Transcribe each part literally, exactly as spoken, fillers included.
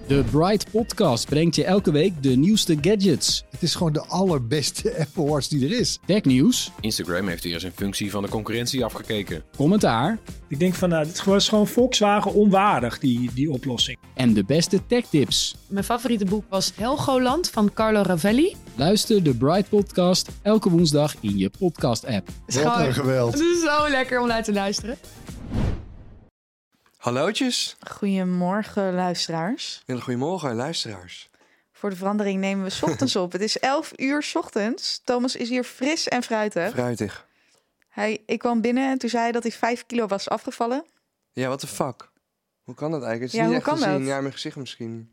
De Bright Podcast brengt je elke week de nieuwste gadgets. Het is gewoon de allerbeste Apple Watch die er is. Technieuws. Instagram heeft weer eens een functie van de concurrentie afgekeken. Commentaar. Ik denk van, nou, dit was gewoon Volkswagen onwaardig, die, die oplossing. En de beste techtips. Mijn favoriete boek was Helgoland van Carlo Ravelli. Luister de Bright Podcast elke woensdag in je podcast-app. Wat een geweld. Het is zo lekker om naar te luisteren. Hallootjes. Goedemorgen, luisteraars. Hele goedemorgen, luisteraars. Voor de verandering nemen we 's ochtends op. Het is elf uur 's ochtends. Thomas is hier fris en fruitig. Fruitig. Hij, ik kwam binnen en toen zei hij dat hij vijf kilo was afgevallen. Ja, what the fuck? Hoe kan dat eigenlijk? Het is Ja, niet hoe echt kan te zien. dat? Ja, mijn gezicht misschien.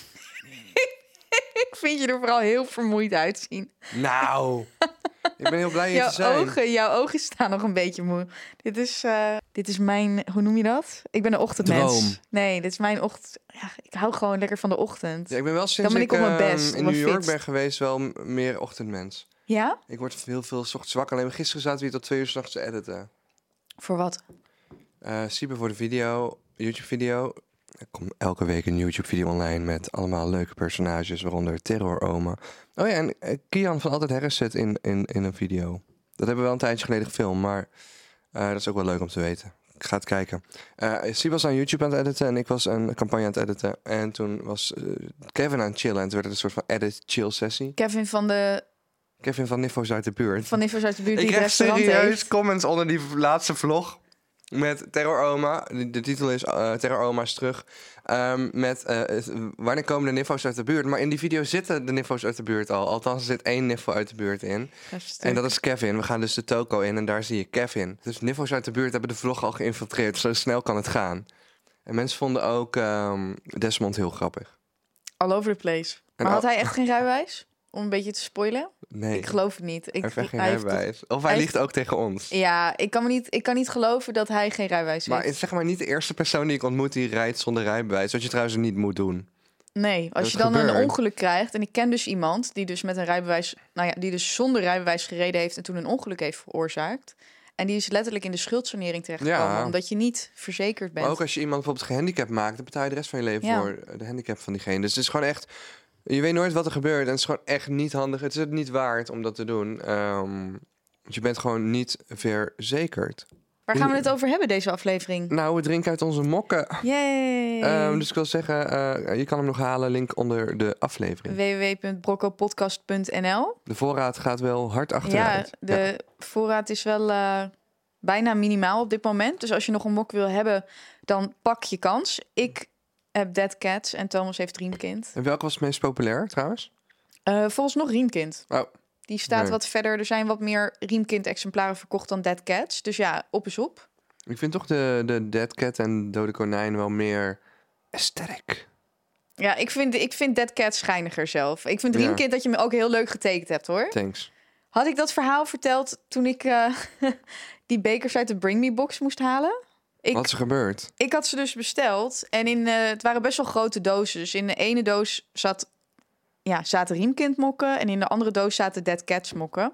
Ik vind je er vooral heel vermoeid uitzien. Nou, ik ben heel blij hier Jouw te zijn. ogen, jouw ogen staan nog een beetje moe. Dit is, eh, dit is mijn, hoe noem je dat? Ik ben een ochtendmens. Droom. Nee, dit is mijn ochtend. Ja, ik hou gewoon lekker van de ochtend. Ja, ik ben wel sinds Dan ben ik op mijn ehm, best, op in mijn New York fitst. ben geweest wel m- meer ochtendmens. Ja? Ik word heel veel 's ochtends wakker. Alleen gisteren zaten we hier tot twee uur 's nachts te editen. Voor wat? Uh, Super voor de video, YouTube-video. Er komt elke week een YouTube-video online met allemaal leuke personages, waaronder Terror Oma. Oh ja, en uh, Kian van Altijd Harris zit in, in, in een video. Dat hebben we wel een tijdje geleden gefilmd, maar uh, dat is ook wel leuk om te weten. Ik ga het kijken. Uh, Sie was aan YouTube aan het editen en ik was een campagne aan het editen. En toen was uh, Kevin aan het chillen en toen werd het een soort van edit-chill sessie. Kevin van de Kevin van Niffos uit de buurt. van Niffers uit de buurt die Ik het krijg restaurant serieus heeft. comments onder die laatste vlog. Met Terror Oma. De, de titel is uh, Terror Oma is terug. Um, met uh, het- wanneer komen de Niffos uit de buurt? Maar in die video zitten de Niffos uit de buurt al. Althans, er zit één Niffo uit de buurt in. En dat is Kevin. We gaan dus de toko in en daar zie je Kevin. Dus Niffos uit de buurt hebben de vlog al geïnfiltreerd. Zo snel kan het gaan. En mensen vonden ook um, Desmond heel grappig. All over the place. En Maar had al- hij echt geen rijbewijs? Om een beetje te spoilen? Nee, Ik geloof het niet. Ik, hij heeft echt geen hij heeft rijbewijs. Of hij hij liegt ook tegen ons. toch- Ja, ik kan, me niet, ik kan niet geloven dat hij geen rijbewijs Maar heeft. is zeg maar niet de eerste persoon die ik ontmoet die rijdt zonder rijbewijs. Wat je trouwens niet moet doen. Nee, als Dat je dan een gebeurt. ongeluk krijgt... en ik ken dus iemand die dus met een rijbewijs... nou ja, die dus zonder rijbewijs gereden heeft... en toen een ongeluk heeft veroorzaakt. En die is letterlijk in de schuldsanering terechtgekomen... Ja. omdat je niet verzekerd bent. Maar ook als je iemand bijvoorbeeld gehandicapt maakt, dan betaal je de rest van je leven Ja. voor de handicap van diegene. Dus het is gewoon echt, je weet nooit wat er gebeurt en het is gewoon echt niet handig. Het is het niet waard om dat te doen. Ehm, want je bent gewoon niet verzekerd. Waar gaan we het over hebben, deze aflevering? Nou, we drinken uit onze mokken. Yay! Ehm, dus ik wil zeggen, eh, je kan hem nog halen, link onder de aflevering. w w w punt broccopodcast punt n l. De voorraad gaat wel hard Ja, achteruit. de voorraad is wel eh, bijna minimaal op dit moment. Dus als je nog een mok wil hebben, dan pak je kans. Ik heb Dead Cats en Thomas heeft Riemkind. En welke was het meest populair trouwens? Uh, volgens nog Riemkind. Oh, Die staat Nee. wat verder. Er zijn wat meer Riemkind-exemplaren verkocht dan Dead Cats. Dus ja, op is op. ik vind toch de, de Dead Cat en Dode Konijn wel meer aesthetic. Ja, ik vind, ik vind Dead Cats schijniger zelf. Ik vind Ja. Riemkind dat je me ook heel leuk getekend hebt, hoor. Thanks. Had ik dat verhaal verteld toen ik eh, die bekers uit de Bring Me box moest halen? Ik, Wat is er gebeurd? ik had ze dus besteld. En in, eh, het waren best wel grote dozen. Dus in de ene doos zat, ja, zaten Riemkind mokken. En in de andere doos zaten Dead Cats mokken.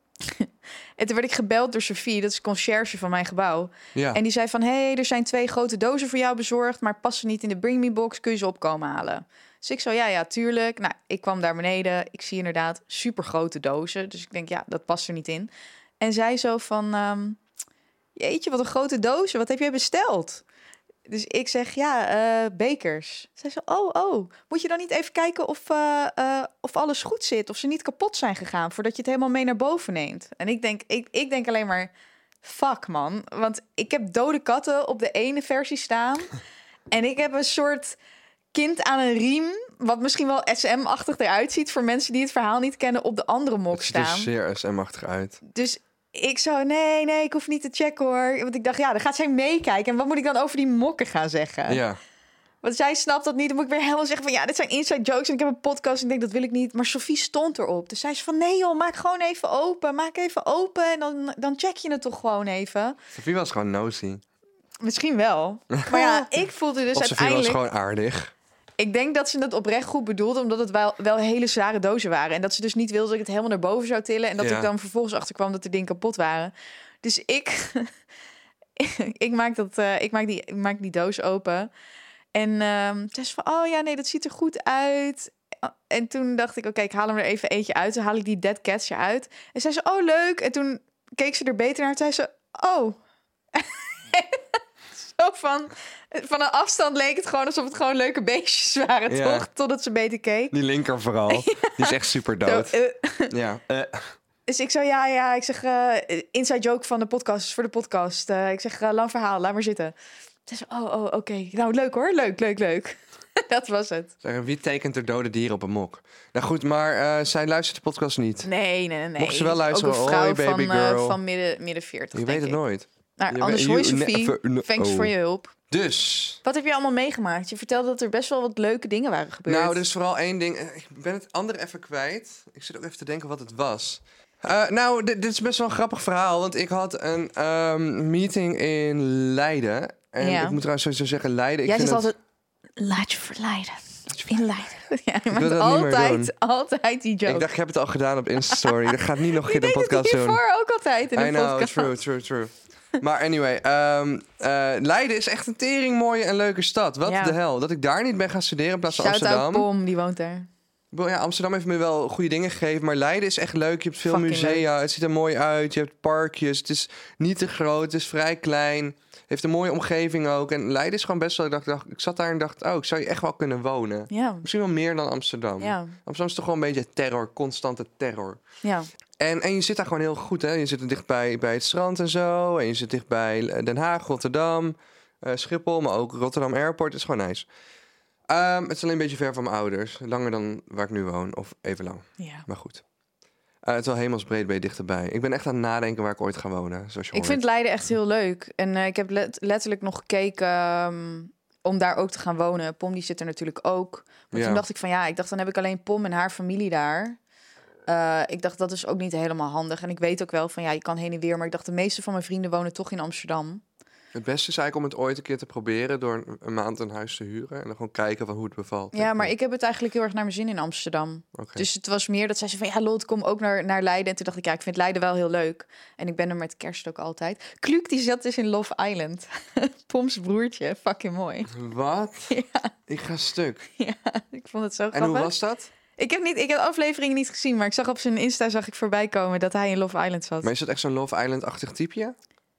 En toen werd ik gebeld door Sophie, dat is conciërge van mijn gebouw. Ja. En die zei van, hé, hey, er zijn twee grote dozen voor jou bezorgd... maar passen niet in de Bring Me box, kun je ze opkomen halen? Dus ik zo, ja, ja, tuurlijk. Nou, ik kwam daar beneden, ik zie inderdaad super grote dozen. Dus ik denk, ja, dat past er niet in. En zij zo van, ehm, jeetje, wat een grote dozen, wat heb jij besteld? Dus ik zeg, ja, eh, bekers. Zij zo, oh, oh, moet je dan niet even kijken of, eh, eh, of alles goed zit... of ze niet kapot zijn gegaan voordat je het helemaal mee naar boven neemt? En ik denk, ik, ik denk alleen maar... Fuck, man. Want ik heb dode katten op de ene versie staan. En ik heb een soort kind aan een riem... wat misschien wel S M-achtig eruit ziet... voor mensen die het verhaal niet kennen... op de andere mok Het ziet er staan. zeer S M-achtig uit. Dus ik zou, nee, nee, ik hoef niet te checken, hoor. Want ik dacht, ja, dan gaat zij meekijken. En wat moet ik dan over die mokken gaan zeggen? Ja. Want zij snapt dat niet. Dan moet ik weer helemaal zeggen van... ja, dit zijn inside jokes en ik heb een podcast... en ik denk, dat wil ik niet. Maar Sophie stond erop. Dus zij is van, nee joh, maak gewoon even open. Maak even open en dan, dan check je het toch gewoon even. Sophie was gewoon nosy. Misschien wel. Maar ja, ik voelde dus Of Sophie was uiteindelijk... gewoon aardig. Ik denk dat ze het oprecht goed bedoelde... omdat het wel, wel hele zware dozen waren. En dat ze dus niet wilde dat ik het helemaal naar boven zou tillen... en dat Ja. ik dan vervolgens achterkwam dat de dingen kapot waren. Dus ik... ik, maak dat, uh, ik, maak die, ik maak die doos open... En um, toen zei ze van, oh ja, nee, dat ziet er goed uit. En toen dacht ik, oké, okay, ik haal hem er even eentje uit. Dan haal ik die dead cats eruit. En zei ze, oh, leuk. En toen keek ze er beter naar. Toen zei ze, oh. Zo van, van een afstand leek het gewoon alsof het gewoon leuke beestjes waren, ja. toch? Totdat ze beter keek. Die linker vooral. Ja. Die is echt super dood. Zo, uh, ja. Uh. Dus ik zo, ja, ja. Ik zeg, uh, inside joke van de podcast, voor de podcast. Uh, ik zeg, uh, lang verhaal, laat maar zitten. Toen zei ze, oh, oh, oké. Okay. Nou, leuk hoor. Leuk, leuk, leuk. Dat was het. Zeg, wie tekent er dode dieren op een mok? Nou goed, maar uh, zij luistert de podcast niet. Nee, nee, nee. Mocht ze wel luisteren, ook een vrouw hoi baby van, girl. Uh, van midden, midden veertig, Je denk weet het ik. nooit. Nou, je anders hoi Sophie. Thanks oh. voor je hulp. Dus. Wat heb je allemaal meegemaakt? Je vertelde dat er best wel wat leuke dingen waren gebeurd. Nou, er is vooral één ding. Ik ben het andere even kwijt. Ik zit ook even te denken wat het was. Uh, nou, dit, dit is best wel een grappig verhaal. Want ik had een um, meeting in Leiden. En ja. ik moet trouwens sowieso zeggen, Leiden... Ik Jij vind zegt het... altijd, laat je verleiden. In Leiden. Ja, je ik wil dat altijd, altijd die joke. Ik dacht, ik heb het al gedaan op Insta-story. Dat gaat niet nog een keer de podcast doen. Ik deed het ook altijd in de I know, podcast. true, true, true. Maar anyway, um, uh, Leiden is echt een tering mooie en leuke stad. Wat ja. de hel. Dat ik daar niet ben gaan studeren in plaats van Shout Amsterdam. Shout-out Pom, die woont daar. Ja, Amsterdam heeft me wel goede dingen gegeven. Maar Leiden is echt leuk. Je hebt veel Fucking musea. leuk. Het ziet er mooi uit. Je hebt parkjes. Het is niet te groot. Het is vrij klein. Heeft een mooie omgeving ook. En Leiden is gewoon best wel... Ik, dacht, dacht, ik zat daar en dacht... Oh, ik zou je echt wel kunnen wonen. Ja. Misschien wel meer dan Amsterdam. Ja. Amsterdam is toch gewoon een beetje terror. Constante terror. Ja. En, en je zit daar gewoon heel goed, hè? Je zit er dichtbij bij het strand en zo. En je zit dichtbij Den Haag, Rotterdam, uh, Schiphol. Maar ook Rotterdam Airport. Het is gewoon nice. Um, het is alleen een beetje ver van mijn ouders. Langer dan waar ik nu woon. Of even lang. Ja. Maar goed. Uh, het is wel hemelsbreed ben je dichterbij. Ik ben echt aan het nadenken waar ik ooit ga wonen. Zoals je ik hoort. vind Leiden echt heel leuk. En uh, ik heb let- letterlijk nog gekeken um, om daar ook te gaan wonen. Pom die zit er natuurlijk ook. Maar ja. toen dacht ik van ja, ik dacht dan heb ik alleen Pom en haar familie daar. Uh, ik dacht dat is ook niet helemaal handig. En ik weet ook wel van ja, je kan heen en weer. Maar ik dacht de meeste van mijn vrienden wonen toch in Amsterdam. Het beste is eigenlijk om het ooit een keer te proberen door een, een maand een huis te huren. En dan gewoon kijken van hoe het bevalt. Ja, maar ik heb het eigenlijk heel erg naar mijn zin in Amsterdam. Okay. Dus het was meer dat zij zei van ja, Lot, kom ook naar, naar Leiden. En toen dacht ik ja, ik vind Leiden wel heel leuk. En ik ben er met kerst ook altijd. Kluuk die zat dus in Love Island. Poms broertje, fucking mooi. Wat? Ja. Ik ga stuk. Ja, ik vond het zo grappig. En hoe was dat? Ik heb, niet, ik heb de aflevering niet gezien, maar ik zag op zijn Insta zag ik voorbij komen dat hij in Love Island zat. Maar is dat echt zo'n Love Island-achtig typeje?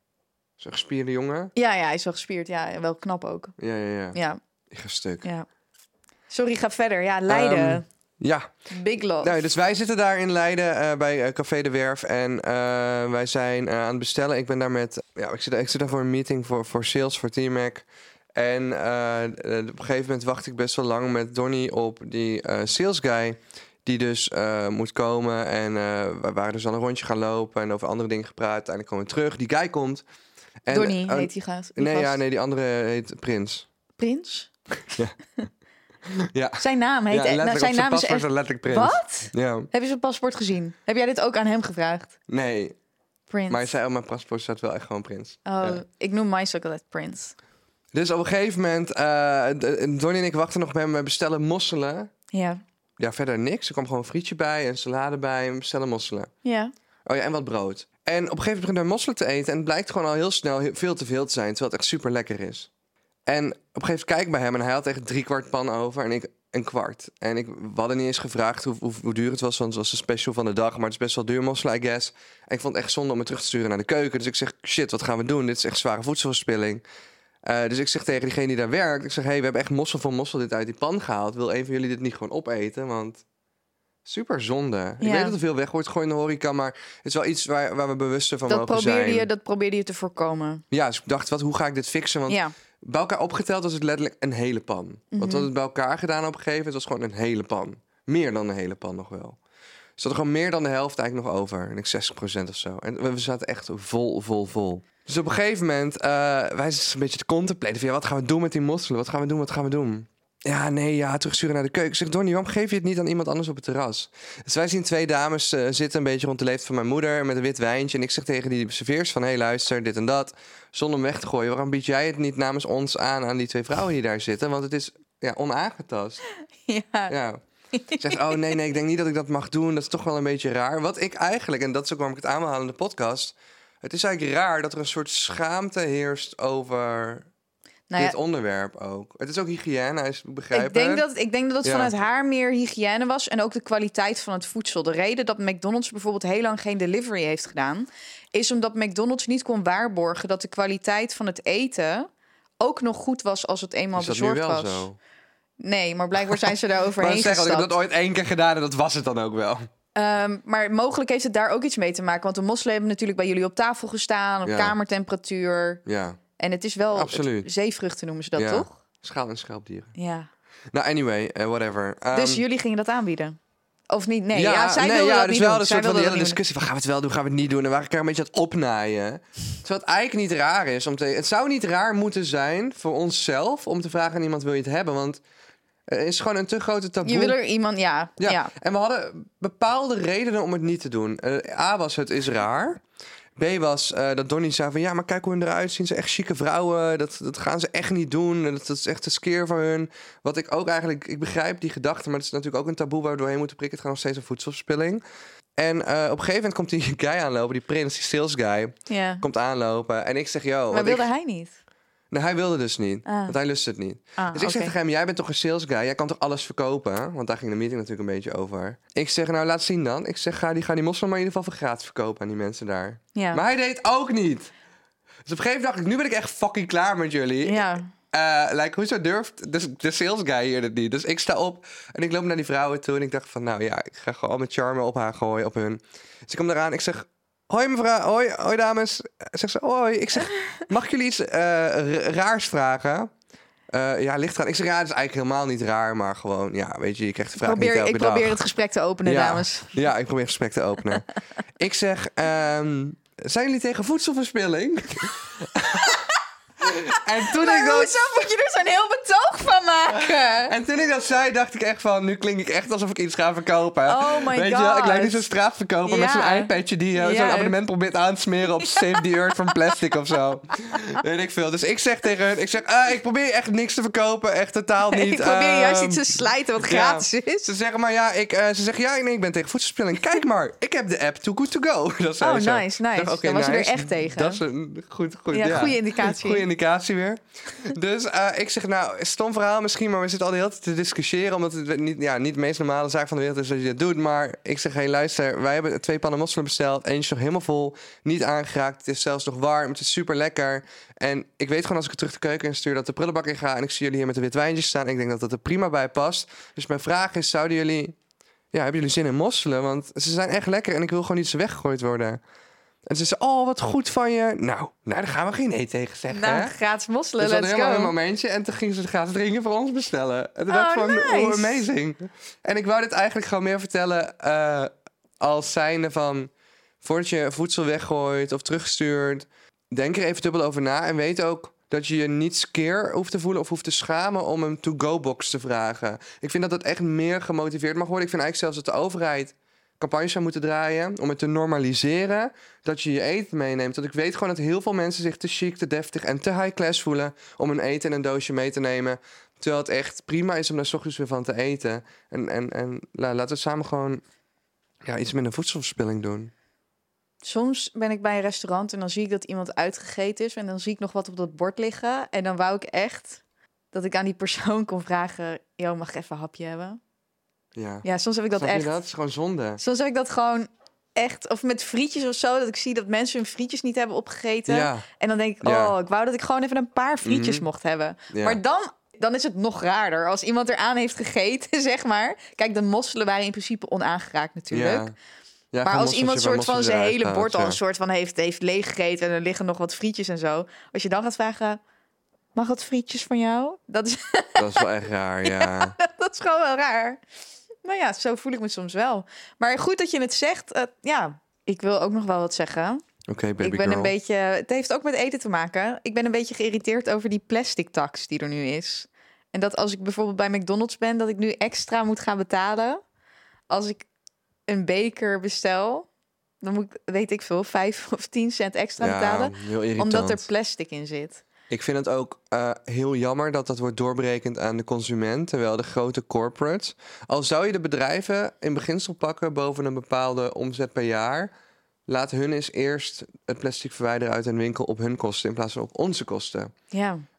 Zo'n gespierde jongen? Ja, ja, hij is wel gespierd. Ja, wel knap ook. Ja, ja, ja. ja. Ik ga stuk. Ja. Sorry, ga verder. Ja, Leiden. Um, ja. Big love. Nou, dus wij zitten daar in Leiden uh, bij uh, Café de Werf. En uh, wij zijn uh, aan het bestellen. Ik ben daar met... Ja, ik zit, ik zit daar voor een meeting voor, voor sales, voor T-Mac. En uh, op een gegeven moment wacht ik best wel lang met Donnie op die uh, sales guy... Die dus uh, moet komen. En uh, we waren dus al een rondje gaan lopen. En over andere dingen gepraat. Uiteindelijk komen we terug. Die guy komt. En, Donnie uh, heet die gast. Nee, gast. ja, nee, die andere heet Prins. Prins? Ja. Ja. Zijn naam heet... Ja, nou, zijn naam is echt... letterlijk Prins. Wat? Ja. Heb je zijn paspoort gezien? Heb jij dit ook aan hem gevraagd? Nee. Prins. Maar hij zei op mijn paspoort staat wel echt gewoon Prins. Oh, ja. Ik noem mij ook altijd Prins. Dus op een gegeven moment... Uh, Donnie en ik wachten nog bij hem. We bestellen mosselen. Ja. Ja, verder niks. Er kwam gewoon een frietje bij, een salade bij en we bestellen mosselen. Ja. Oh ja, en wat brood. En op een gegeven moment beginnen we mosselen te eten... en het blijkt gewoon al heel snel heel, veel te veel te zijn... terwijl het echt super lekker is. En op een gegeven moment kijk ik bij hem... en hij had echt drie kwart pan over en ik een kwart. En ik, we hadden niet eens gevraagd hoe, hoe, hoe duur het was... want het was een special van de dag... maar het is best wel duur mosselen, I guess. En ik vond het echt zonde om me terug te sturen naar de keuken. Dus ik zeg, shit, wat gaan we doen? Dit is echt zware voedselverspilling. Uh, dus ik zeg tegen diegene die daar werkt... ik zeg, hey, we hebben echt mossel voor mossel dit uit die pan gehaald. Wil een van jullie dit niet gewoon opeten? Want... super zonde. Ja. Ik weet dat er veel weg wordt gegooid in de horeca, maar het is wel iets waar, waar we bewuster van dat mogen probeerde zijn. Je, dat probeerde je te voorkomen. Ja, dus ik dacht, wat, hoe ga ik dit fixen? Want ja. bij elkaar opgeteld was het letterlijk een hele pan. Mm-hmm. Want we hadden het bij elkaar gedaan op een gegeven moment, was gewoon een hele pan. Meer dan een hele pan nog wel. Dus er gewoon meer dan de helft eigenlijk nog over. En ik zestig procent of zo. En we zaten echt vol, vol, vol. Dus op een gegeven moment, uh, wij zijn een beetje te contemplaten van, ja, wat gaan we doen met die mosselen? Wat gaan we doen, wat gaan we doen? Ja, nee, ja, terugsturen naar de keuken. Ik zeg, Donnie, waarom geef je het niet aan iemand anders op het terras? Dus wij zien twee dames uh, zitten een beetje rond de leeftijd van mijn moeder... met een wit wijntje. En ik zeg tegen die serveers van, hé, hey, luister, dit en dat. Zonder hem weg te gooien. Waarom bied jij het niet namens ons aan aan die twee vrouwen die daar zitten? Want het is ja, onaangetast. Ja. Ja. Ik zeg, oh nee, nee, ik denk niet dat ik dat mag doen. Dat is toch wel een beetje raar. Wat ik eigenlijk, en dat is ook waarom ik het aanhaal in de podcast... het is eigenlijk raar dat er een soort schaamte heerst over... Nou ja, dit onderwerp ook. Het is ook hygiëne, is begrijpen. ik denk dat, ik denk dat het Ja. vanuit haar meer hygiëne was en ook de kwaliteit van het voedsel. De reden dat McDonald's bijvoorbeeld heel lang geen delivery heeft gedaan, is omdat McDonald's niet kon waarborgen dat de kwaliteit van het eten ook nog goed was als het eenmaal Is dat nu bezorgd wel was. zo? Nee, maar blijkbaar zijn ze daar Maar overheen zeggen, ik heb gestapt. dat ooit één keer gedaan en dat was het dan ook wel. Um, maar mogelijk heeft het daar ook iets mee te maken. Want de mosselen hebben natuurlijk bij jullie op tafel gestaan, op Ja. kamertemperatuur. Ja, En het is wel Absoluut. het- zeevruchten noemen ze dat, Ja. toch? schaal- en schelpdieren. Ja. Nou, anyway, uh, whatever. Um, Dus jullie gingen dat aanbieden? Of niet? Nee, ja, zij nee, wilde ja, dat dus niet wel doen. een Zij soort van wilde de dat hele niet discussie van gaan we het wel doen, gaan we het niet doen. En waar ik er een beetje aan het opnaaien. Terwijl het eigenlijk niet raar is om te... Het zou niet raar moeten zijn voor onszelf om te vragen aan iemand wil je het hebben, want er is gewoon een te grote taboe. doen. Je wil er iemand, ja. Ja. ja. En we hadden bepaalde redenen om het niet te doen. Uh, A was het is raar. B was uh, dat Donnie zei van ja, maar kijk hoe hun eruit zien. Ze echt chique vrouwen. Dat, dat gaan ze echt niet doen. Dat, dat is echt te skeer voor hun. Wat ik ook eigenlijk... Ik begrijp die gedachte, maar het is natuurlijk ook een taboe waar we doorheen moeten prikken. Het gaat nog steeds om voedselverspilling. En uh, op een gegeven moment komt die guy aanlopen. Die prins, die sales guy. ja. Komt aanlopen. En ik zeg, yo... Maar want wilde ik, hij niet? Nee, hij wilde dus niet. Ah. Want hij lust het niet. Ah, Dus ik zeg oké. tegen hem, jij bent toch een sales guy? Jij kan toch alles verkopen? Want daar ging de meeting natuurlijk een beetje over. Ik zeg, nou laat zien dan. Ik zeg, ga die, ga die mosselen maar in ieder geval voor gratis verkopen aan die mensen daar. Ja. Maar hij deed ook niet. Dus op een gegeven moment dacht ik, nu ben ik echt fucking klaar met jullie. Ja. Uh, like, hoezo durft de, de sales guy hier het niet? Dus ik sta op en ik loop naar die vrouwen toe. En ik dacht van, nou ja, ik ga gewoon al mijn charme op haar gooien, op hun. Dus ik kom eraan, ik zeg... Hoi mevrouw, hoi, hoi dames. Zegt ze, hoi. Ik zeg, mag ik jullie iets uh, raars vragen? Uh, ja, ligt eraan. Ik zeg, ja, dat is eigenlijk helemaal niet raar, maar gewoon, ja, weet je, je krijgt de vraag Probeer, niet elke ik dag. probeer het gesprek te openen, ja, dames. Ja, ik probeer het gesprek te openen. Ik zeg, um, zijn jullie tegen voedselverspilling? En toen Maar ik dat... hoezo moet je er zo'n heel betoog van maken? En toen ik dat zei, dacht ik echt van... Nu klink ik echt alsof ik iets ga verkopen. Oh my Weet god. je wel, ik lijk niet zo'n straatverkoper Ja. met zo'n iPadje... die uh, Ja. zo'n abonnement probeert aan te smeren op Save the Earth van plastic of zo. Weet ik veel. Dus ik zeg tegen hun... Ik zeg, ah, ik probeer echt niks te verkopen. Echt totaal niet. Ik probeer um, juist iets te slijten wat ja. gratis is. Ze zeggen maar ja, ik, uh, ze zeggen ja, nee, ik ben tegen voedselverspilling. Kijk maar, ik heb de app Too Good To Go. Dat zei Oh, ze. nice, nice. Ik dacht, okay, Dan was je er nice. echt tegen. Dat is een goed, goed Ja, ja. goede indicatie. Goede indicatie weer. Dus uh, ik zeg nou, stom verhaal misschien, maar we zitten al de hele tijd te discussiëren, omdat het niet, ja, niet de meest normale zaak van de wereld is dat je dit doet. Maar ik zeg, hé hey, luister, wij hebben twee pannen mosselen besteld. Eentje is nog helemaal vol, niet aangeraakt. Het is zelfs nog warm, het is super lekker. En ik weet gewoon als ik het terug de keuken in stuur dat de prullenbak in ga en ik zie jullie hier met de wit wijntjes staan. En ik denk dat dat er prima bij past. Dus mijn vraag is, zouden jullie, ja, hebben jullie zin in mosselen? Want ze zijn echt lekker en ik wil gewoon niet ze weggegooid worden. En ze zei, oh, wat goed van je. Nou, nou daar gaan we geen nee tegen zeggen. Nou, hè? gratis mosselen, Dus dat let's helemaal go. een momentje. En toen gingen ze het gratis drinken voor ons bestellen. En toen Oh, dacht ik van, nice. oh, amazing. En ik wou dit eigenlijk gewoon meer vertellen uh, als zijnde van... voordat je voedsel weggooit of terugstuurt... denk er even dubbel over na. En weet ook dat je je niet skeer hoeft te voelen... of hoeft te schamen om een to-go-box te vragen. Ik vind dat dat echt meer gemotiveerd mag worden. Ik vind eigenlijk zelfs dat de overheid... campagnes zou moeten draaien om het te normaliseren dat je je eten meeneemt. Want ik weet gewoon dat heel veel mensen zich te chic, te deftig en te high class voelen om hun eten in een doosje mee te nemen. Terwijl het echt prima is om daar 's ochtends weer van te eten. En, en, en la, laten we samen gewoon ja, iets minder voedselverspilling doen. Soms ben ik bij een restaurant en dan zie ik dat iemand uitgegeten is en dan zie ik nog wat op dat bord liggen. En dan wou ik echt dat ik aan die persoon kon vragen, yo, mag ik even een hapje hebben? Ja, Ja, soms heb ik dat Snap je echt. dat? Het is gewoon zonde. Soms heb ik dat gewoon echt, of met frietjes of zo, dat ik zie dat mensen hun frietjes niet hebben opgegeten. Ja, En dan denk ik, Ja. oh, ik wou dat ik gewoon even een paar frietjes Mhm. mocht hebben. ja. Maar dan, dan is het nog raarder. Als iemand eraan heeft gegeten, zeg maar. Kijk, de mosselen waren in principe onaangeraakt natuurlijk. Ja. Ja, Maar gewoon als iemand mosseltje soort van waar zijn mossel hele eruit bord al gaat, een soort van heeft, heeft leeggegeten en er liggen nog wat frietjes en zo. Als je dan gaat vragen, mag wat frietjes van jou? Dat is, ja. Dat is wel echt raar, ja. dat is gewoon wel raar. Maar ja, zo voel ik me soms wel. Maar goed dat je het zegt. Uh, ja, ik wil ook nog wel wat zeggen. Oké, okay, baby ik ben girl. een beetje, het heeft ook met eten te maken. Ik ben een beetje geïrriteerd over die plastic tax die er nu is. En dat als ik bijvoorbeeld bij McDonald's ben, dat ik nu extra moet gaan betalen. Als ik een beker bestel, dan moet ik, weet ik veel, vijf of tien cent extra Ja, betalen. heel irritant. Omdat er plastic in zit. Ik vind het ook uh, heel jammer dat dat wordt doorberekend aan de consument, terwijl de grote corporates... Al zou je de bedrijven in beginsel pakken boven een bepaalde omzet per jaar... laat hun eens eerst het plastic verwijderen uit een winkel op hun kosten in plaats van op onze kosten. Ja.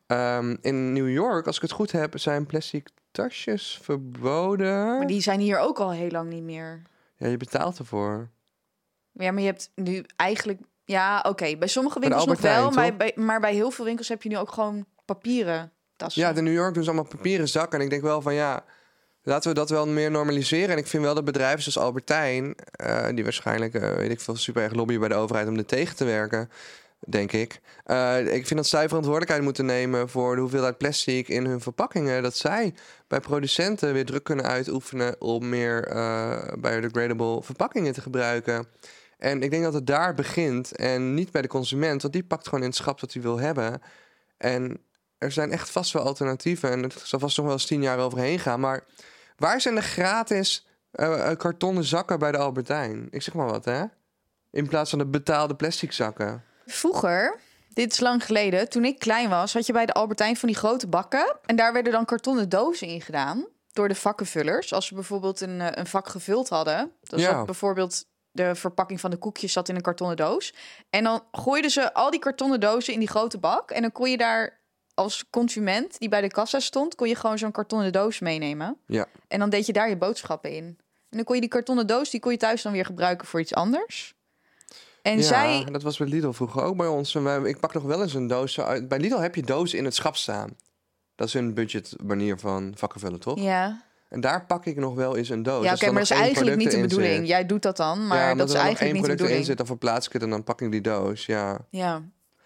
Um, in New York, als ik het goed heb, zijn plastic tasjes verboden. Maar die zijn hier ook al heel lang niet meer. Ja, je betaalt ervoor. Ja, maar je hebt nu eigenlijk... Ja, oké. Okay. Bij sommige Bij de winkels nog Albert wel, Heijn, maar bij, maar bij heel veel winkels heb je nu ook gewoon papieren tassen. Ja, in New York doen ze allemaal papieren zakken. En ik denk wel van ja, laten we dat wel meer normaliseren. En ik vind wel dat bedrijven zoals Albert Heijn, uh, die waarschijnlijk, uh, weet ik veel, super erg lobbyen bij de overheid om er tegen te werken, denk ik. Uh, ik vind dat zij verantwoordelijkheid moeten nemen voor de hoeveelheid plastic in hun verpakkingen. Dat zij bij producenten weer druk kunnen uitoefenen om meer uh, biodegradable verpakkingen te gebruiken. En ik denk dat het daar begint en niet bij de consument, want die pakt gewoon in het schap wat hij wil hebben. En er zijn echt vast wel alternatieven en het zal vast nog wel eens tien jaar overheen gaan. Maar waar zijn de gratis uh, kartonnen zakken bij de Albert Heijn? Ik zeg maar wat, hè? In plaats van de betaalde plastic zakken. Vroeger, dit is lang geleden, toen ik klein was, had je bij de Albert Heijn van die grote bakken. En daar werden dan kartonnen dozen in gedaan door de vakkenvullers. Als ze bijvoorbeeld een, een vak gevuld hadden. Dan Ja. zat bijvoorbeeld de verpakking van de koekjes zat in een kartonnen doos. En dan gooiden ze al die kartonnen dozen in die grote bak. En dan kon je daar als consument die bij de kassa stond, kon je gewoon zo'n kartonnen doos meenemen. Ja. En dan deed je daar je boodschappen in. En dan kon je die kartonnen doos, die kon je thuis dan weer gebruiken voor iets anders. En ja, zij... dat was bij Lidl vroeger ook bij ons. En wij- Ik pak nog wel eens een doos uit. Bij Lidl heb je dozen in het schap staan. Dat is een budget manier van vakken vullen, toch? Ja, En daar pak ik nog wel eens een doos. ja Als oké, er maar nog dat is één eigenlijk niet de product in bedoeling. zit. Jij doet dat dan, maar Ja, dat omdat is er nog eigenlijk één niet de product erin bedoeling. zit, dan verplaats ik het en dan pak ik die doos. Ja, Ja.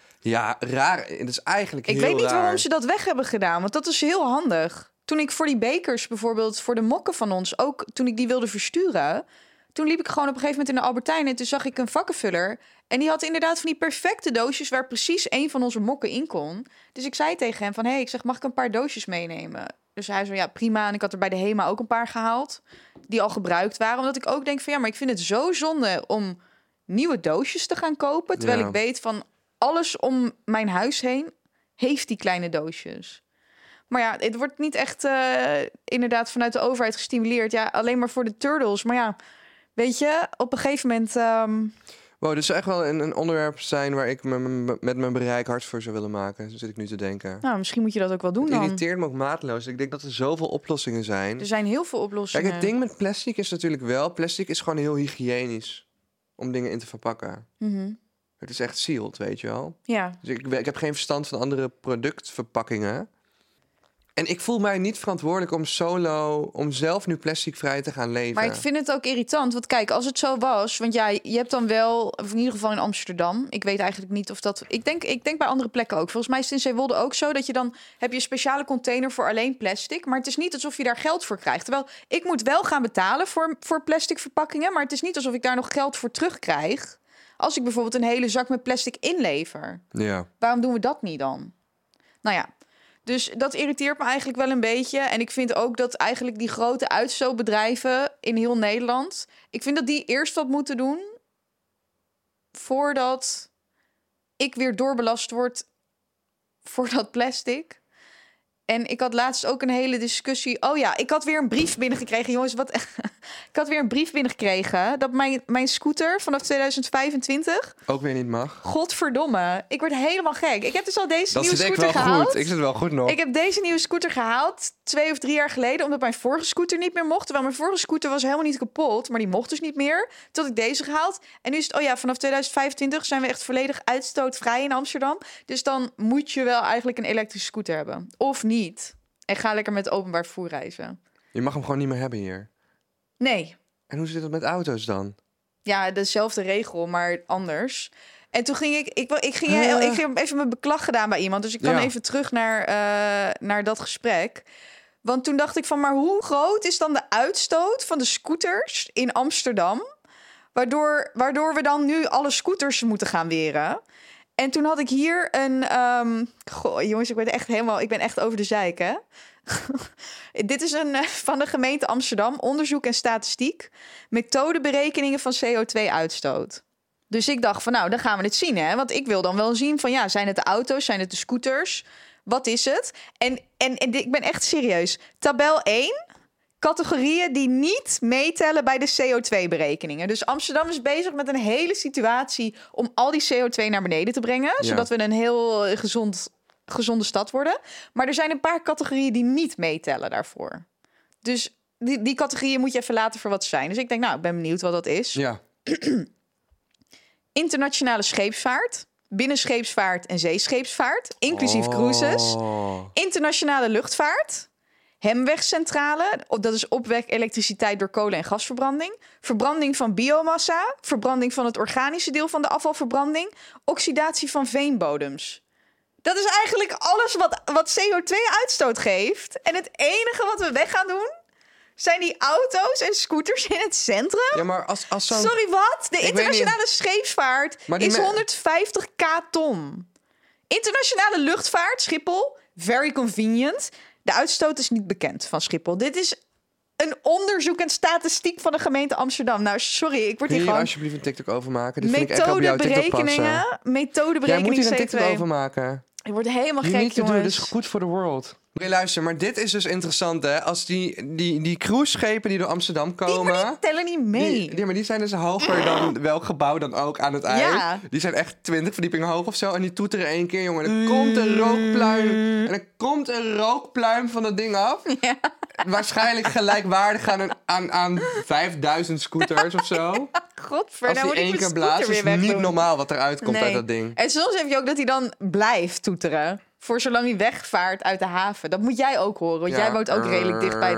ja raar. Het is eigenlijk Ik heel weet niet raar. waarom ze dat weg hebben gedaan, want dat is heel handig. Toen ik voor die bekers bijvoorbeeld, voor de mokken van ons, ook toen ik die wilde versturen, toen liep ik gewoon op een gegeven moment in de Albert Heijn en toen zag ik een vakkenvuller. En die had inderdaad van die perfecte doosjes waar precies één van onze mokken in kon. Dus ik zei tegen hem van, hé, hey, ik zeg, mag ik een paar doosjes meenemen? Dus hij zei, ja, prima. En ik had er bij de HEMA ook een paar gehaald die al gebruikt waren. Omdat ik ook denk van, ja, maar ik vind het zo zonde om nieuwe doosjes te gaan kopen. Terwijl Ja. ik weet van alles om mijn huis heen heeft die kleine doosjes. Maar ja, het wordt niet echt uh, inderdaad vanuit de overheid gestimuleerd. Ja, alleen maar voor de turtles. Maar ja, weet je, op een gegeven moment... Um... Wow, dit zou echt wel een, een onderwerp zijn waar ik me, me- met mijn bereik hard voor zou willen maken. Zo zit ik nu te denken. Nou, misschien moet je dat ook wel doen Het dan. irriteert me ook mateloos. Ik denk dat er zoveel oplossingen zijn. Er zijn heel veel oplossingen. Kijk, het ding met plastic is natuurlijk wel... Plastic is gewoon heel hygiënisch om dingen in te verpakken. Mhm. Het is echt sealed, weet je wel. Ja, Dus ik, ik heb geen verstand van andere productverpakkingen. En ik voel mij niet verantwoordelijk om solo... om zelf nu plasticvrij te gaan leven. maar ik vind het ook irritant. Want kijk, als het zo was... Want ja, je hebt dan wel... Of in ieder geval in Amsterdam. Ik weet eigenlijk niet of dat... Ik denk, ik denk bij andere plekken ook. Volgens mij is het in Zeewolde ook zo... dat je dan... heb je een speciale container voor alleen plastic. Maar het is niet alsof je daar geld voor krijgt. Terwijl ik moet wel gaan betalen voor, voor plastic verpakkingen. Maar het is niet alsof ik daar nog geld voor terugkrijg. Als ik bijvoorbeeld een hele zak met plastic inlever. Ja. Waarom doen we dat niet dan? Nou ja, dus dat irriteert me eigenlijk wel een beetje. En ik vind ook dat eigenlijk die grote uitstootbedrijven in heel Nederland... ik vind dat die eerst wat moeten doen... voordat ik weer doorbelast word voor dat plastic. En ik had laatst ook een hele discussie. Oh ja, ik had weer een brief binnengekregen. Jongens, wat? Ik had weer een brief binnengekregen dat mijn, mijn scooter vanaf tweeduizend vijfentwintig... Ook weer niet mag. Godverdomme. Ik word helemaal gek. Ik heb dus al deze Dat nieuwe zit ik scooter wel gehaald. goed. Ik zit wel goed nog. Ik heb deze nieuwe scooter gehaald twee of drie jaar geleden... omdat mijn vorige scooter niet meer mocht. Terwijl mijn vorige scooter was helemaal niet kapot... maar die mocht dus niet meer. Toen had ik deze gehaald. En nu is het, oh ja, vanaf tweeduizend vijfentwintig... zijn we echt volledig uitstootvrij in Amsterdam. Dus dan moet je wel eigenlijk een elektrische scooter hebben. Of niet. En ga lekker met openbaar vervoer reizen. Je mag hem gewoon niet meer hebben hier. Nee. En hoe zit het met auto's dan? Ja, dezelfde regel, maar anders. En toen ging ik... Ik, ik, ging, Uh. ik ging even mijn beklag gedaan bij iemand. Dus ik kan Ja. even terug naar, uh, naar dat gesprek. Want toen dacht ik van... maar hoe groot is dan de uitstoot van de scooters in Amsterdam... waardoor, waardoor we dan nu alle scooters moeten gaan weren... En toen had ik hier een... Um, goh, jongens, ik ben echt helemaal... Ik ben echt over de zeik, hè? Dit is een uh, van de gemeente Amsterdam. Onderzoek en statistiek. Methodeberekeningen van C O twee uitstoot. Dus ik dacht van, nou, dan gaan we het zien, hè? Want ik wil dan wel zien van, ja, zijn het de auto's? Zijn het de scooters? Wat is het? En, en, en ik ben echt serieus. Tabel één... categorieën die niet meetellen bij de C O twee berekeningen. Dus Amsterdam is bezig met een hele situatie... om al die C O twee naar beneden te brengen. Ja. Zodat we een heel gezond gezonde stad worden. Maar er zijn een paar categorieën die niet meetellen daarvoor. Dus die, die categorieën moet je even laten voor wat ze zijn. Dus ik denk, nou, ik ben benieuwd wat dat is. Ja. Internationale scheepsvaart, binnenscheepsvaart en zeescheepsvaart, inclusief cruises. Oh. Internationale luchtvaart, hemwegcentrale, dat is opwek elektriciteit door kolen- en gasverbranding, verbranding van biomassa, verbranding van het organische deel van de afvalverbranding, oxidatie van veenbodems. Dat is eigenlijk alles wat, wat C O twee uitstoot geeft. En het enige wat we weg gaan doen zijn die auto's en scooters in het centrum. Ja, maar als, als zo'n... Sorry, wat? De Ik internationale weet scheepsvaart Maar die is me- honderdvijftig k ton. Internationale luchtvaart, Schiphol, very convenient. De uitstoot is niet bekend van Schiphol. Dit is een onderzoek en statistiek van de gemeente Amsterdam. Nou, sorry, ik word Kun hier je hier gewoon... alsjeblieft een TikTok over maken? Dit vind ik echt op jouw TikTok passen. Methodeberekeningen. Jij Methodeberekening moet hier een C TikTok twee. over maken. Ik word helemaal You gek, need to do, jongens. dit is goed voor de world. Oké, luister, maar dit is dus interessant, hè? Als die, die, die cruiseschepen die door Amsterdam Die, komen... maar die tellen niet mee. Die, die, maar die zijn dus hoger dan welk gebouw dan ook aan het eind. Ja. Die zijn echt twintig verdiepingen hoog of zo. En die toeteren één keer, jongen. En er komt een rookpluim. En er komt een rookpluim van dat ding af. Ja. Waarschijnlijk gelijkwaardig aan, een, aan, aan vijfduizend scooters of zo. Godver, Als nou die moet ik één mijn keer scooter blaast, is weer het wegdoen. niet normaal wat eruit komt Nee. uit dat ding. En soms heb je ook dat hij dan blijft toeteren. Voor zolang hij wegvaart uit de haven. Dat moet jij ook horen. Want Ja. jij woont ook redelijk dicht bij het...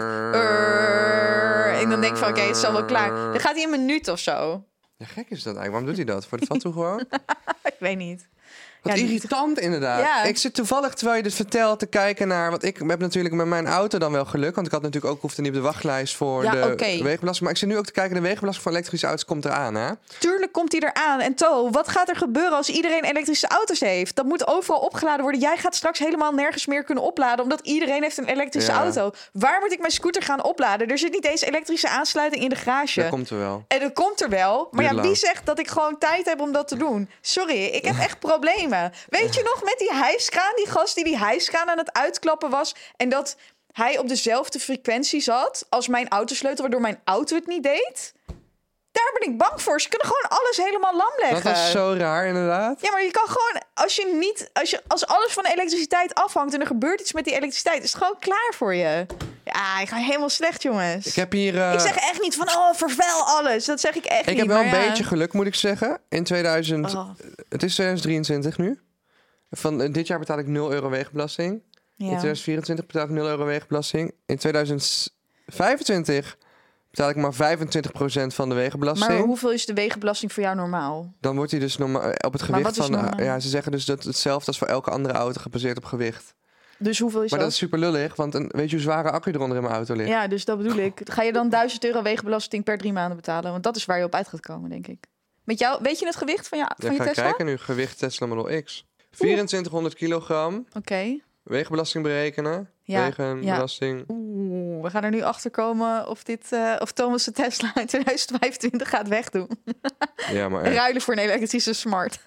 Urrr. En dan denk ik van, oké, het is al wel klaar. Dan gaat hij een minuut of zo. Ja, gek is dat eigenlijk. Waarom doet hij dat? Voor de fatsoen gewoon? Ik weet niet. Wat Ja, die- irritant inderdaad. Ja. Ik zit toevallig, terwijl je dit vertelt, te kijken naar... Want ik heb natuurlijk met mijn auto dan wel geluk. Want ik had natuurlijk ook hoefde niet op de wachtlijst voor Ja, de oké. wegenbelasting. Maar ik zit nu ook te kijken, de wegenbelasting voor elektrische auto's komt eraan, hè? Tuurlijk komt hij eraan. En To, wat gaat er gebeuren als iedereen elektrische auto's heeft? Dat moet overal opgeladen worden. Jij gaat straks helemaal nergens meer kunnen opladen... omdat iedereen heeft een elektrische Ja. auto. Waar moet ik mijn scooter gaan opladen? Er zit niet eens elektrische aansluiting in de garage. Dat komt er wel. En dat komt er wel. Maar Duurt ja, lang. wie zegt dat ik gewoon tijd heb om dat te doen? Sorry, ik heb echt problemen. Weet je nog met die hijskraan? Die gast die die hijskraan aan het uitklappen was... en dat hij op dezelfde frequentie zat als mijn autosleutel... waardoor mijn auto het niet deed? Daar ben ik bang voor. Ze kunnen gewoon alles helemaal lam leggen. Dat is zo raar, inderdaad. Ja, maar je kan gewoon... Als je niet... Als, je, als alles van de elektriciteit afhangt... en er gebeurt iets met die elektriciteit... is het gewoon klaar voor je. Ja, ik ga helemaal slecht, jongens. Ik heb hier... eh, Ik zeg echt niet van... Oh, vervuil alles. Dat zeg ik echt ik niet. heb wel maar een ja. beetje geluk, moet ik zeggen. In tweeduizend... Oh. Het is tweeduizend drieëntwintig nu. Van eh, dit jaar betaal ik nul euro wegenbelasting. In Ja. tweeduizend vierentwintig betaal ik nul euro wegenbelasting. In tweeduizend vijfentwintig betaal ik maar vijfentwintig procent van de wegenbelasting. Maar hoeveel is de wegenbelasting voor jou normaal? Dan wordt hij dus norma- op het Maar gewicht wat is van... normaal? Ja, ze zeggen dus dat hetzelfde als voor elke andere auto gebaseerd op gewicht. Dus hoeveel is Maar dat dat? is super lullig, want een, weet je hoe zware accu eronder in mijn auto ligt? Ja, dus dat bedoel ik. Ga je dan duizend euro wegenbelasting per drie maanden betalen? Want dat is waar je op uit gaat komen, denk ik. Met jou, weet je het gewicht van, jou, Ja, van je ga ik Tesla? kijken nu. Gewicht Tesla Model X. vierentwintighonderd kilogram. Oké. Wegenbelasting berekenen. Ja, Wegenbelasting. Oeh, we gaan er nu achter komen of, dit, eh, of Thomas de Tesla in tweeduizend vijfentwintig gaat wegdoen. Ja, maar echt. Ruilen voor een elektrische smart.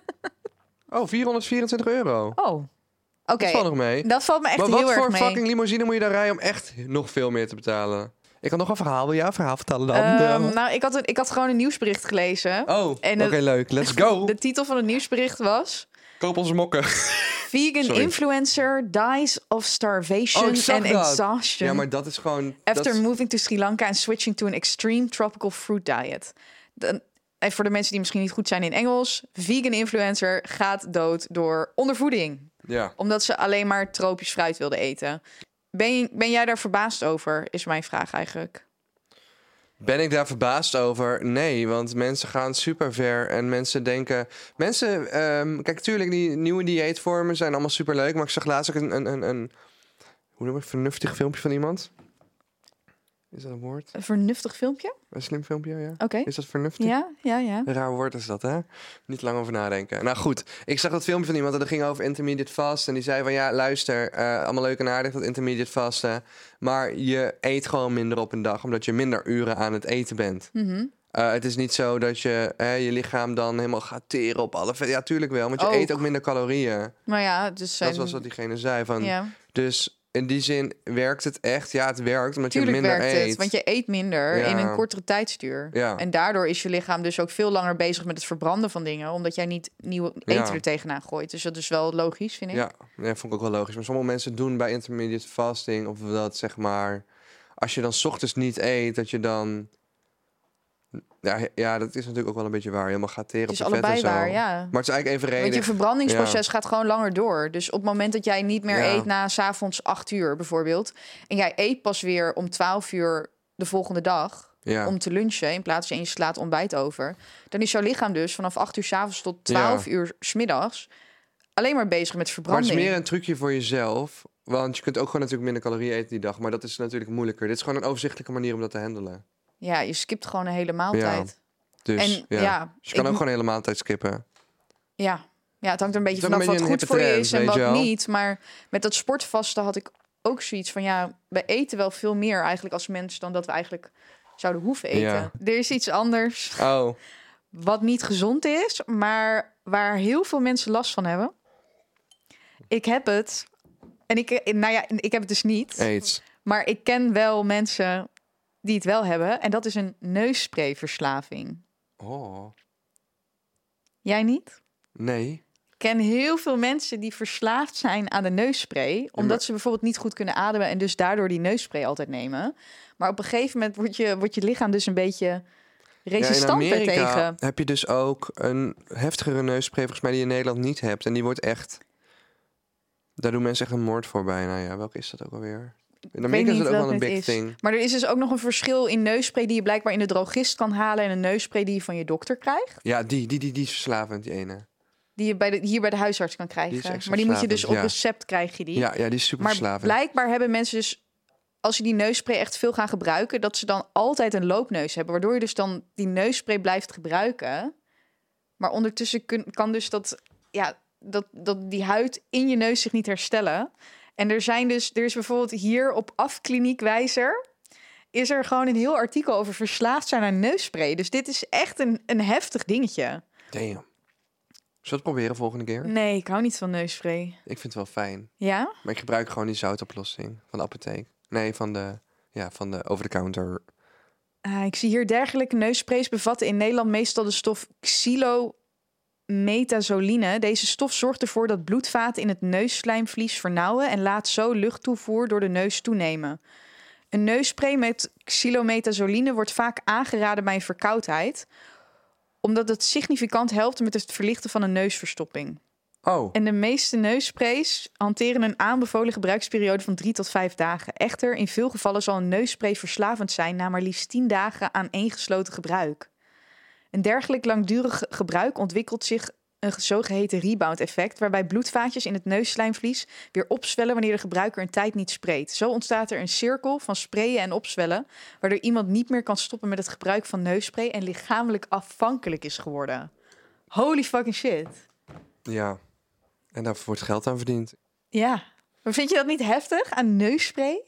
Oh, vierhonderdvierentwintig euro. Oh, oké. Dat valt nog mee. Dat valt me echt Maar heel wat erg voor mee. fucking limousine moet je daar rijden om echt nog veel meer te betalen? Ik had nog een verhaal. Wil jij een verhaal vertellen dan? Ehm, nou, ik had, een, ik had gewoon een nieuwsbericht gelezen. oh, oké, en het- leuk. Let's go. De titel van het nieuwsbericht was... Koop onze mokken. Vegan Sorry. influencer dies of starvation Oh, ik zag and dat. exhaustion Ja, maar dat is gewoon... after dat is- moving to Sri Lanka and switching to an extreme tropical fruit diet. De, en voor de mensen die misschien niet goed zijn in Engels, vegan influencer gaat dood door ondervoeding, Ja. omdat ze alleen maar tropisch fruit wilde eten. Ben, je, ben jij daar verbaasd over, is mijn vraag eigenlijk. Ben ik daar verbaasd over? Nee, want mensen gaan super ver en mensen denken... Mensen, ehm, kijk, natuurlijk, die nieuwe dieetvormen zijn allemaal super leuk, maar ik zag laatst ook een, een, een, een hoe noem ik, vernuftig filmpje van iemand. Is dat een woord? Een vernuftig filmpje? Een slim filmpje, ja. Oké. Is dat vernuftig? Ja, ja, ja. Een raar woord is dat, hè? Niet lang over nadenken. Nou goed, ik zag dat filmpje van iemand en dat ging over intermediate fast. En die zei van, ja, luister, uh, allemaal leuk en aardig dat intermediate vasten. Maar je eet gewoon minder op een dag, omdat je minder uren aan het eten bent. Mm-hmm. Uh, het is niet zo dat je hè, je lichaam dan helemaal gaat teren op alle vet. Ja, tuurlijk wel, want je Ook. eet ook minder calorieën. Maar ja, dus zijn... Dat was wat diegene zei. Van, Ja. Dus in die zin werkt het echt. Ja, het werkt omdat Tuurlijk je minder werkt eet. het, want je eet minder Ja. in een kortere tijdsduur. Ja. En daardoor is je lichaam dus ook veel langer bezig met het verbranden van dingen, omdat jij niet nieuwe eten Ja. er tegenaan gooit. Dus dat is wel logisch, vind ik. Ja, ja, vond ik ook wel logisch. Maar sommige mensen doen bij intermediate fasting... of dat zeg maar... als je dan 's ochtends niet eet, dat je dan... Ja, ja, dat is natuurlijk ook wel een beetje waar. Je helemaal gaat teren Het op is de vet en allebei zo. waar, ja. Maar het is eigenlijk evenredig. Want je verbrandingsproces gaat gewoon langer door. Dus op het moment dat jij niet meer Ja. eet na 's avonds acht uur bijvoorbeeld... en jij eet pas weer om twaalf uur de volgende dag... Ja. om te lunchen in plaats van je slaat ontbijt over... dan is jouw lichaam dus vanaf acht uur 's avonds tot twaalf Ja. uur 's middags... alleen maar bezig met Maar het verbranding. is meer een trucje voor jezelf. Want je kunt ook gewoon natuurlijk minder calorieën eten die dag. Maar dat is natuurlijk moeilijker. Dit is gewoon een overzichtelijke manier om dat te handelen. Ja, je skipt gewoon een hele maaltijd. Dus En ja. ja, Dus je kan ik- ook gewoon een hele maaltijd skippen. Ja. ja, het hangt er een beetje Het is ook vanaf een wat beetje goed een voor je hippe is trend, en weet wat je wel. niet. Maar met dat sportvasten had ik ook zoiets van... ja, we eten wel veel meer eigenlijk als mens... dan dat we eigenlijk zouden hoeven eten. Ja. Er is iets anders Oh, wat niet gezond is... maar waar heel veel mensen last van hebben. Ik heb het. En ik, nou ja, ik heb het dus niet. aids. Maar ik ken wel mensen die het wel hebben. En dat is een neussprayverslaving. Oh, Jij niet? nee. Ik ken heel veel mensen die verslaafd zijn aan de neusspray. Omdat maar- ze bijvoorbeeld niet goed kunnen ademen... en dus daardoor die neusspray altijd nemen. Maar op een gegeven moment wordt je, wordt je lichaam dus een beetje resistant ja, in daartegen. Amerika heb je dus ook een heftigere neusspray... volgens mij die je in Nederland niet hebt. En die wordt echt... Daar doen mensen echt een moord voor bijna. Ja, welke is dat ook alweer? In Amerika is niet dat ook wel welke een big het is. thing. Maar er is dus ook nog een verschil in neusspray... die je blijkbaar in de drogist kan halen... en een neusspray die je van je dokter krijgt. Ja, die, die, die, die is verslavend, die ene. Die je bij de, hier bij de huisarts kan krijgen. Die is extra maar die moet je dus op verslavend, ja. recept krijg je die. Ja, ja die is super Maar verslavend. blijkbaar hebben mensen dus... als ze die neusspray echt veel gaan gebruiken... dat ze dan altijd een loopneus hebben. Waardoor je dus dan die neusspray blijft gebruiken. Maar ondertussen kun, kan dus dat, ja, dat, dat die huid in je neus zich niet herstellen. En er zijn dus... Er is bijvoorbeeld hier op Afkliniekwijzer... is er gewoon een heel artikel over verslaafd zijn aan neusspray. Dus dit is echt een, een heftig dingetje. Damn. Zullen we het proberen volgende keer? Nee, ik hou niet van neusspray. Ik vind het wel fijn. Ja? Maar ik gebruik gewoon die zoutoplossing van de apotheek. Nee, van de, ja, van de over-the-counter. Uh, ik zie hier dergelijke neussprays bevatten in Nederland meestal de stof xylometazoline. Deze stof zorgt ervoor dat bloedvaten in het neusslijmvlies vernauwen en laat zo luchttoevoer door de neus toenemen. Een neusspray met xylometazoline wordt vaak aangeraden bij een verkoudheid, omdat het significant helpt met het verlichten van een neusverstopping. Oh, En de meeste neussprays hanteren een aanbevolen gebruiksperiode van drie tot vijf dagen. Echter, in veel gevallen zal een neusspray verslavend zijn na maar liefst tien dagen aan eengesloten gebruik. Een dergelijk langdurig gebruik ontwikkelt zich een zogeheten rebound-effect, waarbij bloedvaatjes in het neusslijmvlies weer opzwellen wanneer de gebruiker een tijd niet spreekt. Zo ontstaat er een cirkel van sprayen en opzwellen, waardoor iemand niet meer kan stoppen met het gebruik van neusspray en lichamelijk afhankelijk is geworden. Holy fucking shit. ja. En daar wordt geld aan verdiend. Ja, maar vind je dat niet heftig aan neusspray?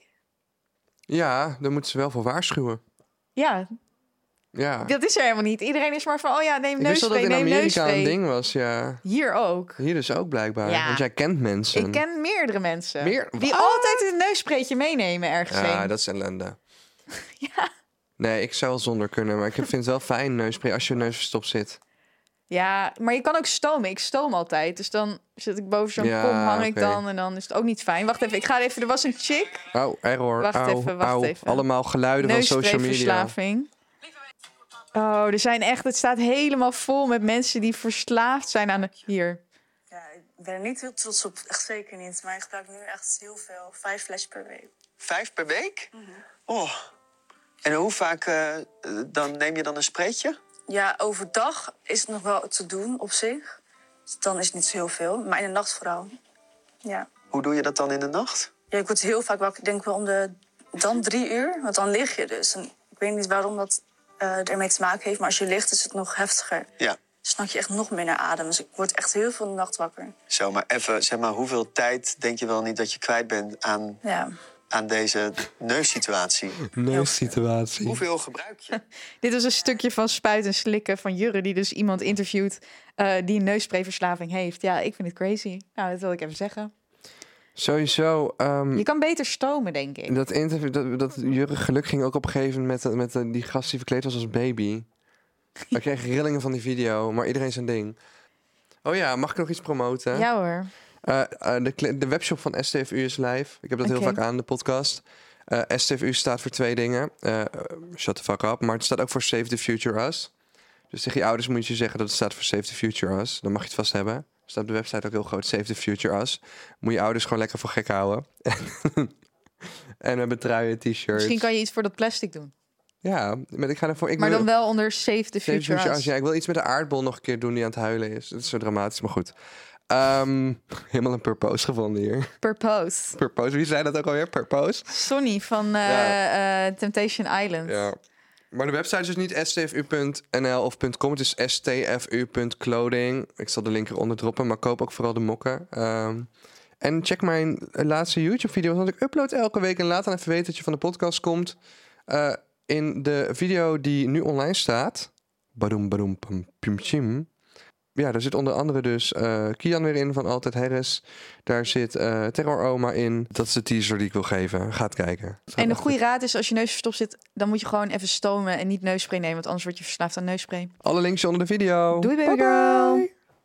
Ja, daar moeten ze wel voor waarschuwen. Ja, Ja. dat is er helemaal niet. Iedereen is maar van, oh ja, neem Ik wist wel dat neusspray, het in neem Amerika neusspray. een ding was, ja. Hier ook. Hier dus ook blijkbaar. Ja. Want jij kent mensen. Ik ken meerdere mensen Meer? die Wat? altijd een neusspraytje meenemen ergens Ja, heen. dat is ellende. Ja. Nee, ik zou wel zonder kunnen. Maar ik vind het wel fijn, neusspray, als je neus verstopt zit. Ja, maar je kan ook stomen. Ik stoom altijd. Dus dan zit ik boven zo'n Ja, kom, hang ik oké. dan en dan is het ook niet fijn. Wacht even, ik ga even. Er was een chick. Oh, error. Wacht Au, even, wacht au. even. Allemaal geluiden van social media. Neusprayverslaving. Oh, er zijn echt, het staat helemaal vol met mensen die verslaafd zijn aan de... Hier. Ja, ik ben er niet heel trots op, echt zeker niet. Maar ik gebruik nu echt heel veel, vijf flesjes per week. Vijf per week? Oh. En hoe vaak uh, dan neem je dan een spreetje? Ja, overdag is het nog wel te doen op zich. Dus dan is het niet zo heel veel, maar in de nacht vooral. Ja. Hoe doe je dat dan in de nacht? Ja, ik word heel vaak wakker, ik denk wel om de... Dan drie uur, want dan lig je dus. En ik weet niet waarom dat uh, ermee te maken heeft, maar als je ligt is het nog heftiger. Ja. Snak je echt nog meer naar adem. Dus ik word echt heel veel in de nacht wakker. Zo, maar even, zeg maar, hoeveel tijd denk je wel niet dat je kwijt bent aan, Ja. aan deze neussituatie? Neussituatie. Hoeveel gebruik je? Dit was een stukje van Spuit en Slikken van Jurre, die dus iemand interviewt uh, die een neussprayverslaving heeft. Ja, ik vind het crazy. Nou, dat wil ik even zeggen. Sowieso. Um, Je kan beter stomen, denk ik. dat interview, dat, dat Jurgen Geluk ging ook op een gegeven moment met, met, met die gast die verkleed was als baby. Ik kreeg rillingen van die video, maar iedereen zijn ding. Oh ja, mag ik nog iets promoten? Ja hoor. Uh, uh, de, de webshop van S T F U is live. Ik heb dat Okay. heel vaak aan de podcast. Uh, S T F U staat voor twee dingen. Uh, shut the fuck up. Maar het staat ook voor Save the Future Us. Dus tegen je ouders moet je zeggen dat het staat voor Save the Future Us. Dan mag je het vast hebben. Er staat op de website ook heel groot Save the Future Us. Moet je ouders gewoon lekker voor gek houden. En we hebben truien, t-shirts. Misschien kan je iets voor dat plastic doen. Ja, maar ik ga ervoor... Ik Maar wil, dan wel onder Save the Save Future Us. Us. Ja, ik wil iets met de aardbol nog een keer doen die aan het huilen is. Dat is zo dramatisch, maar goed. Um, helemaal een purpose gevonden hier. Purpose. Purpose, wie zei dat ook alweer? Purpose? Sonny van uh, Ja. uh, Temptation Island. Ja. Maar de website is dus niet s t f u punt n l of .com. Het is s t f u punt clothing. Ik zal de link eronder droppen, maar koop ook vooral de mokken. Um, en check mijn laatste YouTube-video's, want ik upload elke week. En laat dan even weten dat je van de podcast komt. Uh, in de video die nu online staat... Badoem, badoem, pam, pim, chim. Ja, daar zit onder andere dus uh, Kian weer in van Altijd Harris. Daar zit uh, Terror Oma in. Dat is de teaser die ik wil geven. Ga het kijken. En de goede raad is, als je neus verstopt zit, dan moet je gewoon even stomen en niet neusspray nemen, want anders word je verslaafd aan neusspray. Alle links onder de video. Doei, baby Bye bye. girl.